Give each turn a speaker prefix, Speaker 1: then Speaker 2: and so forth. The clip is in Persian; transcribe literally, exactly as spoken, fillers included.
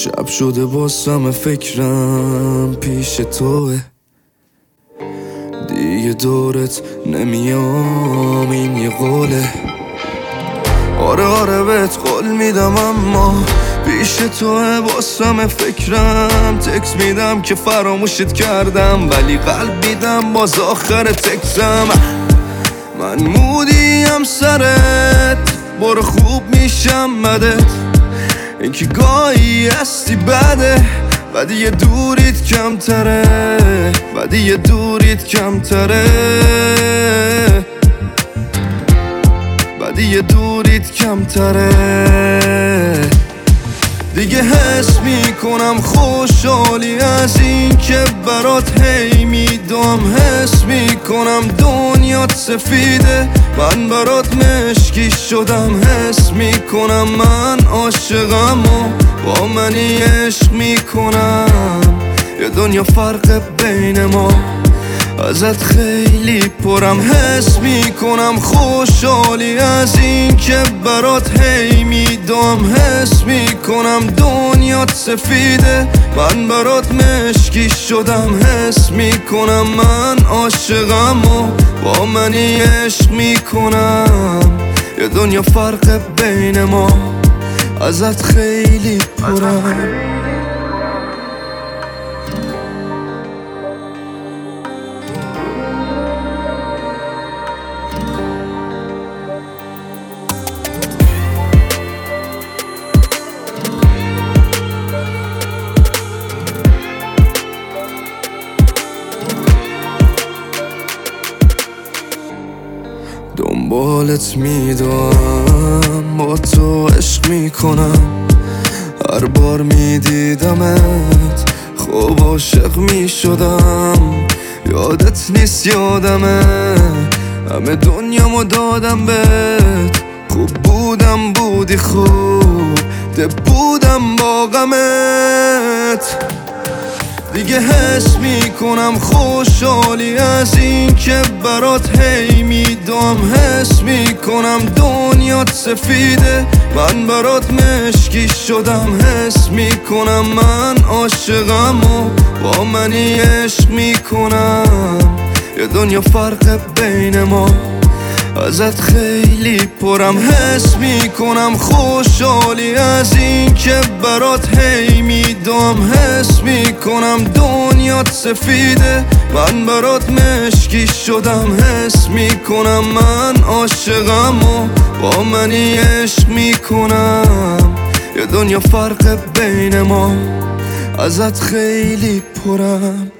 Speaker 1: شب شده باسم فکرم پیش توه، دیگه دورت نمیام این یه قوله. آره آره بهت قول میدم اما پیش توه باسم فکرم. تکس میدم که فراموشت کردم ولی قلب میدم باز آخر تکسم. من مودیم سرت برو خوب میشم بدت، این که گاهی هستی بده ولی یه دوریت کمتره، ولی یه دوریت کمتره، ولی یه دوریت کمتره. دیگه حس میکنم خوشحالی از این که برات هی میدم. حس میکنم دنیات سفیده من برات مشکی شدم. حس میکنم من عاشقم و با منی عشق میکنم. یه دنیا فرق بین ما ازت خیلی پرم. حس میکنم خوشحالی از این که برات هی میدم. حس میکنم دنیات سفیده من برات مشکی شدم. حس میکنم من عاشقم و با منی عشق میکنم. یه دنیا فرق بین ما ازت خیلی پرم. دنبالت میدم با تو عشق میکنم. هر بار میدیدمت خوب عاشق میشدم. یادت نیست یادمه همه دنیامو دادم بهت. خوب بودم بودی خوب ده بودم با غمت. دیگه حس میکنم خوشحالی از این که برات هی میدم. حس میکنم دنیات سفیده من برات مشکی شدم. حس میکنم من عاشقم و با منی عشق میکنم. یه دنیا فرق بین ما ازت خیلی پرم. حس میکنم خوشحالی از این که برات هی میدم. حس میکنم دنیات سفیده من برات مشکی شدم. حس میکنم من عاشقم و با منی عشق میکنم. یه دنیا فرق بین ما ازت خیلی پرم.